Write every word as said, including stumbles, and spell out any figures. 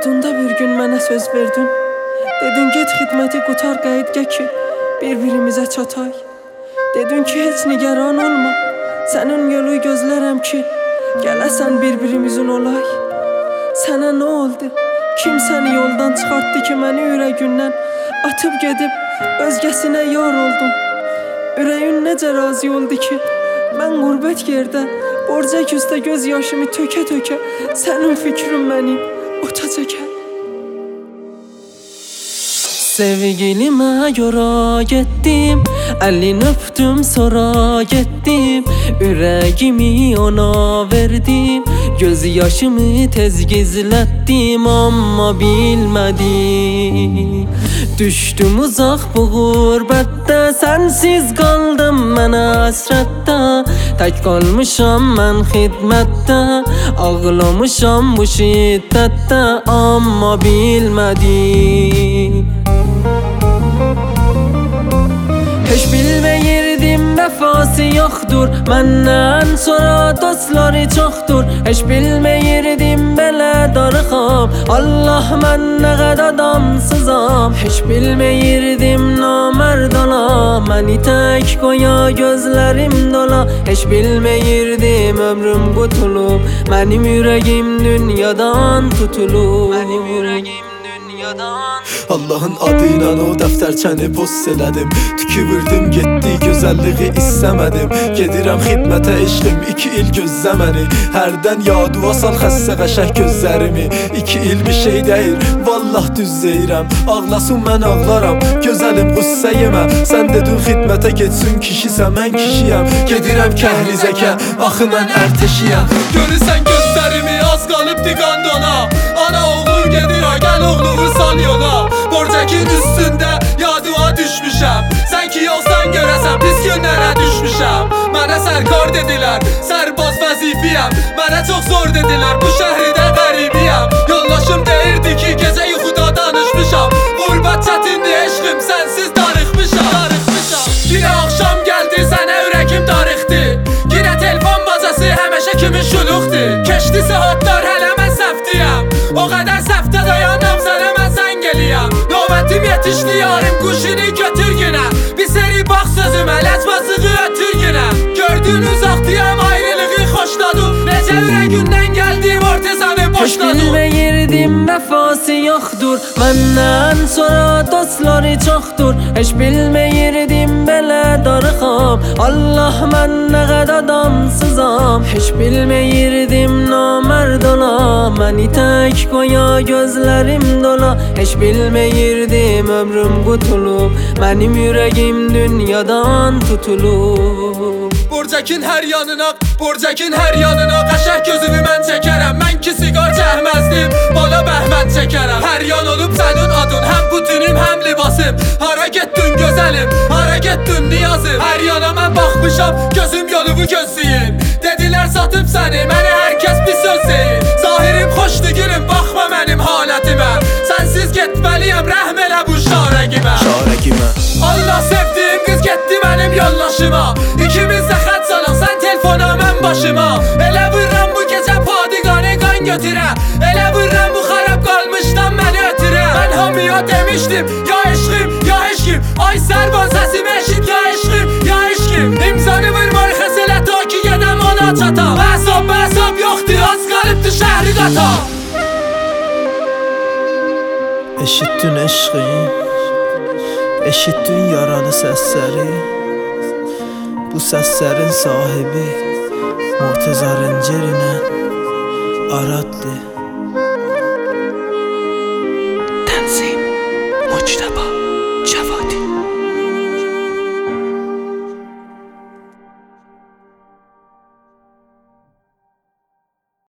Yadında bir gün mənə söz verdin. Dedin get xidməti qutar qayıtqa ki bir-birimizə çatay. Dedin ki heç nigaran olma, sənin yolu gözlərəm ki gələsən bir-birimizin olay. Sənə nə oldu? Kim səni yoldan çıxartdı ki məni ürəyindən atıb gedib özgəsinə yar oldum? Ürəyin necə razı oldu ki mən qurbət yerdə borca küstə göz yaşımı tökə-tökə sənin fikrin məni ota çəkər. Sevgilime yora gettim, elini öptüm sonra gettim, yüreğimi ona verdim, göz yaşımı tez gizlettim ama bilmedi. Düştüm uzak bu gurbette, sensiz kaldım ben hasrette. Tek kalmışam ben hidmette, ağlamışam bu şiddette ama bilmedi. Heç bilməyirdim vəfası yoxdur, məndən sonra dostları çoxdur. Heç bilməyirdim belə darıxam, Allah mən nə qədər adamsızam. Heç bilməyirdim namərd olam, məni tək qoya gözlərim dola. Heç bilməyirdim ömrüm qutulub, mənim ürəyim dünyadan tutulub. Mənim ürəyim dünyadan Allah'ın adıyla o dəftərçəni post elədim, tüküvürdüm getdi gözəlliği istəmədim. Gedirəm xidmətə eşqim iki il gözlə məni, hərdən yadu asal xəstə qəşək gözlərimi. İki il bir şey deyir, vallah düz deyirəm, ağlasın mən ağlaram, gözəlim qüssə yemə. Sən dedin xidmətə getsin kişisə mən kişiyəm, gedirəm kəhlizəkə, axı mən ərteşiyəm. Görürsən gözlərimi az qalıbdı qandona, ana oğlum gedir ha gəl oğlumu sal yola. Borcakin üstündə yadıma düşmüşəm, sən ki yoxsan görəsən pis günlərə düşmüşəm. Mənə sərkar dedilər, sərbaz vəzifiyəm, mənə çox zor dedilər, bu şəhridə qəribiyəm. Yoldaşım deyirdi ki gecə yuxuda danışmışam, qurbət çətindir eşqim sənsiz darıxmışam, darıxmışam. Yine axşam gəldi sənə ürəkim darıxdı, yine telefon bacası həməşə kimi şuluqdur. Keçdi saatlar hələ mən səhvdiyəm, o qədər səhvdə dayanam sənə mən sən gəliyəm. Növbətim yetişdi yarım quşunu götür günə, bir seri bax sözümə ləcbazığı ötür günə. Gördün uzaqdıyam ayrılığı xoşladım, necə ürəyindən gəldim ortizanı boşladım. Heç bilməyirdim vəfası yoxdur, məndən sonra dostları çoxdur. Heç bilməyirdim belə darıxam, Allah mən nə qədər adamsızam. Heç bilməyirdim namərd olam, məni tək qoya gözlərim dola. Heç bilməyirdim ömrüm qutulub, mənim ürəyim dünyadan tutulub. Borcakin hər yanına, borcakin hər yanına qəşəh gözümü mən çəkərəm. Mən ki siqar çəkməzdim, bala bəhmən çəkərəm. Hər yan olub sənin adın, həm putunim, həm libasım. Hara getdin gözəlim, hara getdin niyazım. Hər yana mən baxmışam, gözüm yolumu gözləyin. Dedilər satıb səni, mənə hər kəs bir söz deyin. Zahirim xoşdu gülüm, baxma mənim halətimə. Sənsiz getməliyəm, rəhm elə bu şarəqimə, şarəqimə. Allah sevdiyim qız getdi mənim yoldaşıma, İkimiz də xət salaq, sən telefona mən başıma. Elə vurram bu gecə padiqanı qan götürə, elə vurram bu xarab qalmışdan məni ötürə. Mən hamıya demişdim, ya eşqim, ya eşqim, ay sərvan səsimi eşit, ya eşqim, ya eşqim. İmzanı vur marxəs elə ta ki gedəm ona çata. Bəsab, bəsab yoxdur, az qalıbdı şəhri qata. Eşitdin eşqim, eşitdin yaralı səsləri, bu səslərin sahibi Murteza Rencerine Araddır.